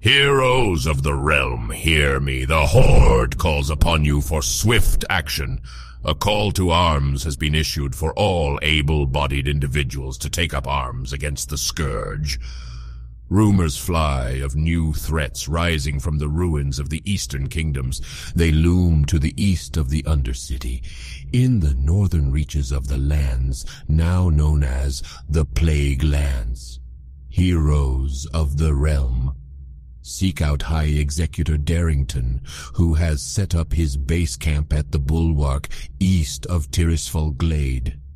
Heroes of the realm, hear me. The Horde calls upon you for swift action. A call to arms has been issued for all able-bodied individuals to take up arms against the Scourge. Rumors fly of new threats rising from the ruins of the eastern kingdoms. They loom to the east of the Undercity, in the northern reaches of the lands now known as the Plague Lands. Heroes of the realm, seek out High Executor Darrington, who has set up his base camp at the Bulwark east of Tirisfal Glade.